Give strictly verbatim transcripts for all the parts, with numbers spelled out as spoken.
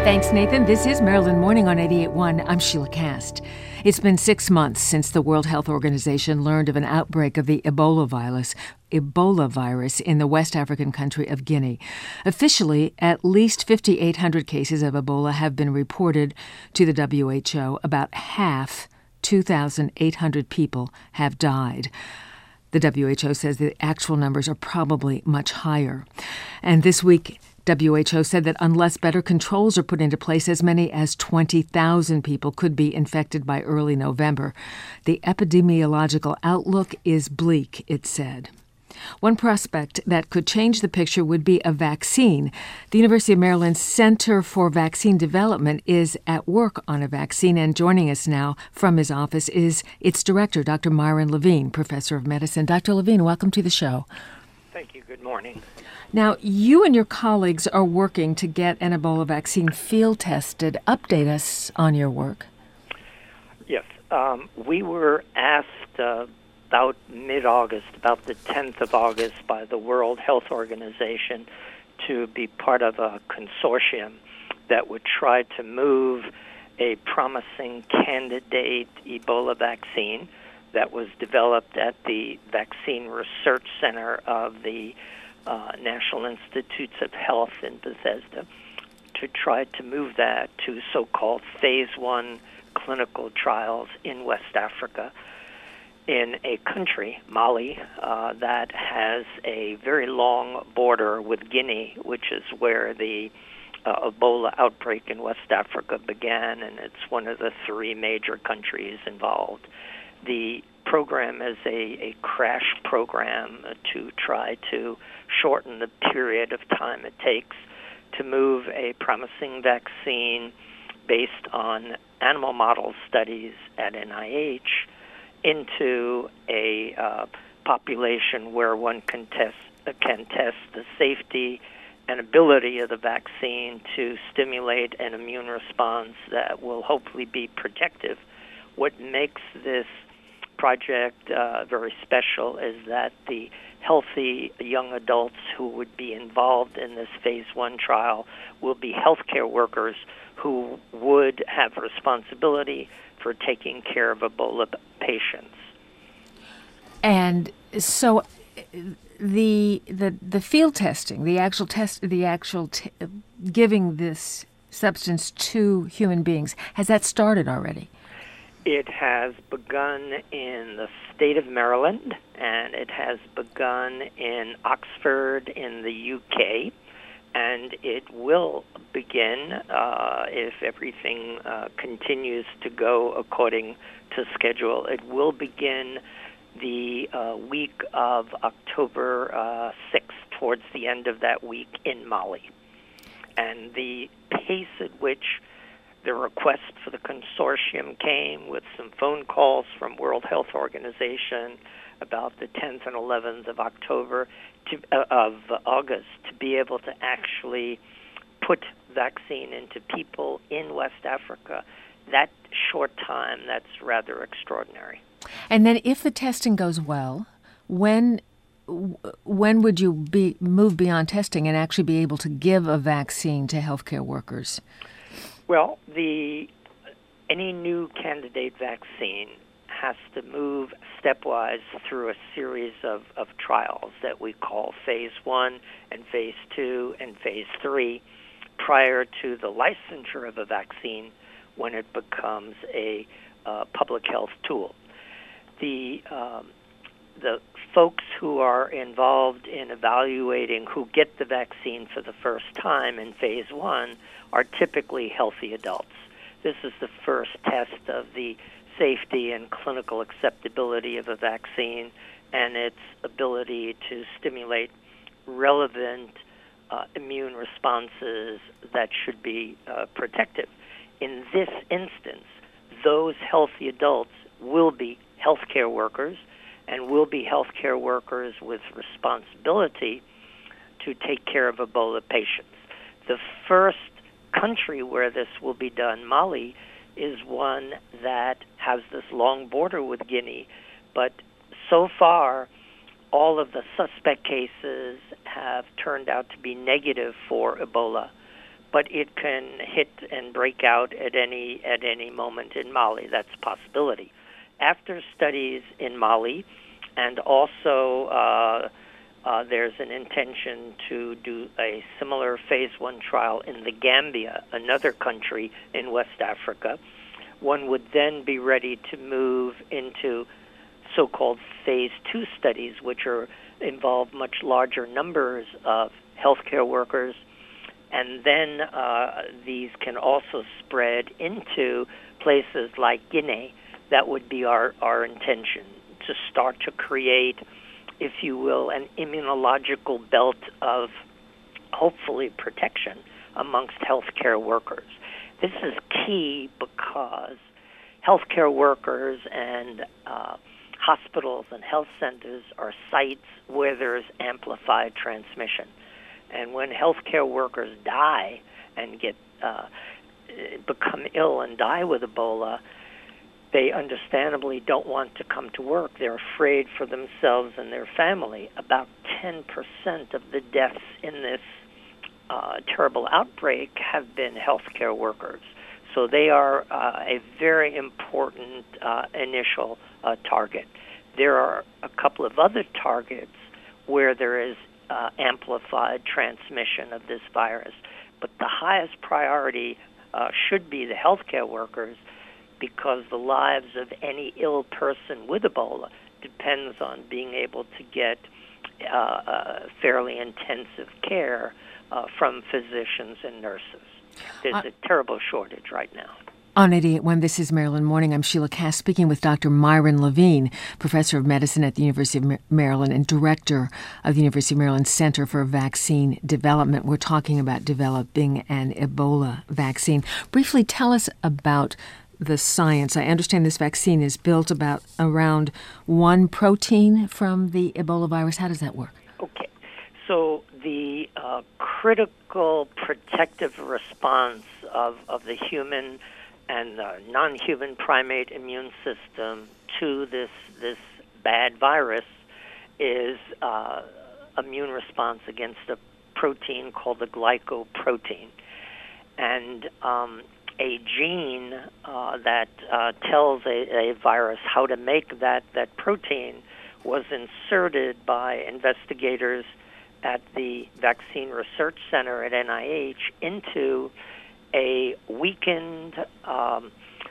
Thanks, Nathan. This is Maryland Morning on eighty-eight point one. I'm Sheila Cast. It's been six months since the World Health Organization learned of an outbreak of the Ebola virus, Ebola virus in the West African country of Guinea. Officially, at least five thousand eight hundred cases of Ebola have been reported to the W H O. About half, two thousand eight hundred people, have died. The W H O says the actual numbers are probably much higher. And this week, W H O said that unless better controls are put into place, as many as twenty thousand people could be infected by early November. The epidemiological outlook is bleak, it said. One prospect that could change the picture would be a vaccine. The University of Maryland Center for Vaccine Development is at work on a vaccine, and joining us now from his office is its director, Doctor Myron Levine, professor of medicine. Doctor Levine, welcome to the show. Thank you. Good morning. Now, you and your colleagues are working to get an Ebola vaccine field tested. Update us on your work. Yes. Um, we were asked uh, about mid-August, about the tenth of August, by the World Health Organization to be part of a consortium that would try to move a promising candidate Ebola vaccine that was developed at the Vaccine Research Center of the uh, National Institutes of Health in Bethesda, to try to move that to so-called phase one clinical trials in West Africa, in a country, Mali, uh, that has a very long border with Guinea, which is where the uh, Ebola outbreak in West Africa began, and it's one of the three major countries involved. The program is a, a crash program to try to shorten the period of time it takes to move a promising vaccine based on animal model studies at N I H into a uh, population where one can test, uh, can test the safety and ability of the vaccine to stimulate an immune response that will hopefully be protective. What makes this project uh, very special is that the healthy young adults who would be involved in this phase one trial will be healthcare workers who would have responsibility for taking care of Ebola patients. And so the the the field testing, the actual test, the actual t- giving this substance to human beings, has that started already? It has begun in the state of Maryland, and it has begun in Oxford in the U K, and it will begin, uh, if everything uh, continues to go according to schedule, it will begin the uh, week of October uh, sixth, towards the end of that week in Mali. And the pace at which the request for the consortium came, with some phone calls from World Health Organization about the tenth and eleventh of October, to, uh, of August, to be able to actually put vaccine into people in West Africa. That short time, that's rather extraordinary. And then if the testing goes well, when when would you be move beyond testing and actually be able to give a vaccine to healthcare workers? Well, the any new candidate vaccine has to move stepwise through a series of, of trials that we call phase one and phase two and phase three prior to the licensure of a vaccine when it becomes a uh, public health tool. The um, the folks who are involved in evaluating who get the vaccine for the first time in phase one are typically healthy adults. This is the first test of the safety and clinical acceptability of a vaccine and its ability to stimulate relevant uh, immune responses that should be uh, protective. In this instance, those healthy adults will be healthcare workers and will be healthcare workers with responsibility to take care of Ebola patients. The first country where this will be done, Mali, is one that has this long border with Guinea, but so far all of the suspect cases have turned out to be negative for Ebola. but it can hit and break out at any at any moment in Mali. That's a possibility. After studies in Mali, and also uh, uh, there's an intention to do a similar phase one trial in the Gambia, another country in West Africa. One would then be ready to move into so-called phase two studies, which are involve much larger numbers of healthcare workers, and then uh, these can also spread into places like Guinea. That would be our, our intention, to start to create, if you will, an immunological belt of hopefully protection amongst healthcare workers. This is key because healthcare workers and uh, hospitals and health centers are sites where there's amplified transmission. And when healthcare workers die and get uh, become ill and die with Ebola, they understandably don't want to come to work. They're afraid for themselves and their family. About ten percent of the deaths in this uh, terrible outbreak have been healthcare workers. So they are uh, a very important uh, initial uh, target. There are a couple of other targets where there is uh, amplified transmission of this virus, but the highest priority uh, should be the healthcare workers, because the lives of any ill person with Ebola depends on being able to get uh, uh, fairly intensive care uh, from physicians and nurses. There's uh, a terrible shortage right now. On eighty-eight point one, this is Maryland Morning. I'm Sheila Cass, speaking with Doctor Myron Levine, professor of medicine at the University of Maryland and director of the University of Maryland Center for Vaccine Development. We're talking about developing an Ebola vaccine. Briefly, tell us about the science. I understand this vaccine is built about around one protein from the Ebola virus. How does that work? Okay. So the uh, critical protective response of, of the human and the non-human primate immune system to this this bad virus is uh, immune response against a protein called the glycoprotein. And um, a gene uh, that uh, tells a, a virus how to make that, that protein was inserted by investigators at the Vaccine Research Center at N I H into a weakened um,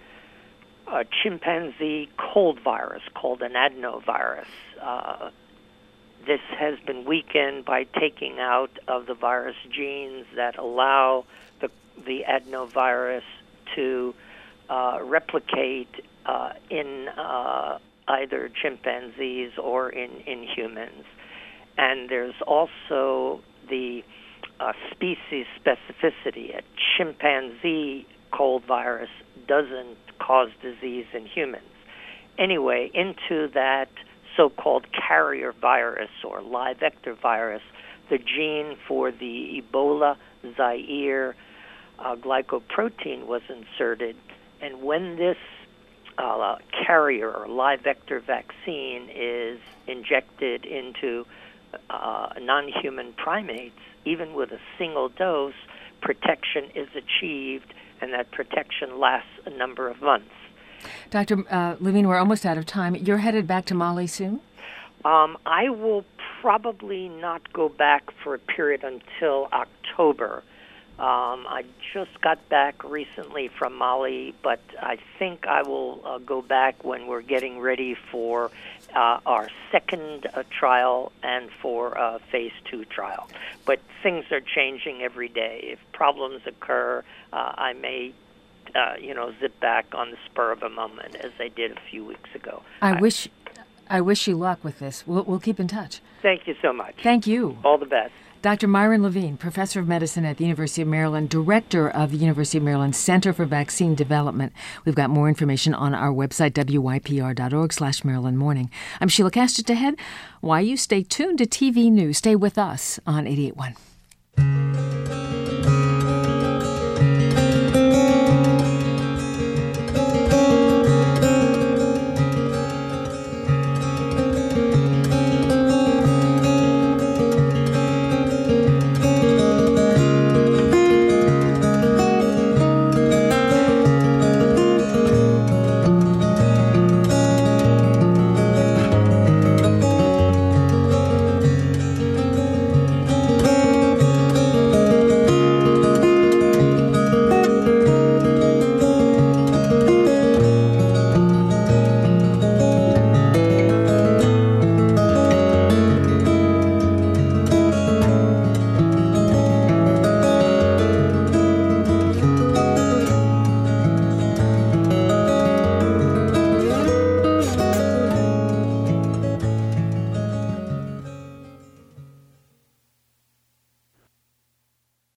a chimpanzee cold virus called an adenovirus. Uh, this has been weakened by taking out of the virus genes that allow the the adenovirus to uh, replicate uh, in uh, either chimpanzees or in, in humans. And there's also the uh, species specificity. A chimpanzee cold virus doesn't cause disease in humans. Anyway, into that so-called carrier virus or live vector virus, the gene for the Ebola Zaire uh, glycoprotein was inserted, and when this uh, carrier or live vector vaccine is injected into uh, non-human primates, even with a single dose, protection is achieved, and that protection lasts a number of months. Doctor Uh, Levine, we're almost out of time. You're headed back to Mali soon? Um, I will probably not go back for a period until October. Um, I just got back recently from Mali, but I think I will uh, go back when we're getting ready for uh, our second uh, trial and for uh, phase two trial. But things are changing every day. If problems occur, uh, I may Uh, you know, zip back on the spur of a moment, as I did a few weeks ago. I, I wish, I wish you luck with this. We'll, we'll keep in touch. Thank you so much. Thank you. All the best. Doctor Myron Levine, professor of medicine at the University of Maryland, director of the University of Maryland Center for Vaccine Development. We've got more information on our website, W Y P R dot org slash Maryland Morning. I'm Sheila Cass. Ahead, why you stay tuned to T V News. Stay with us on eighty-eight point one.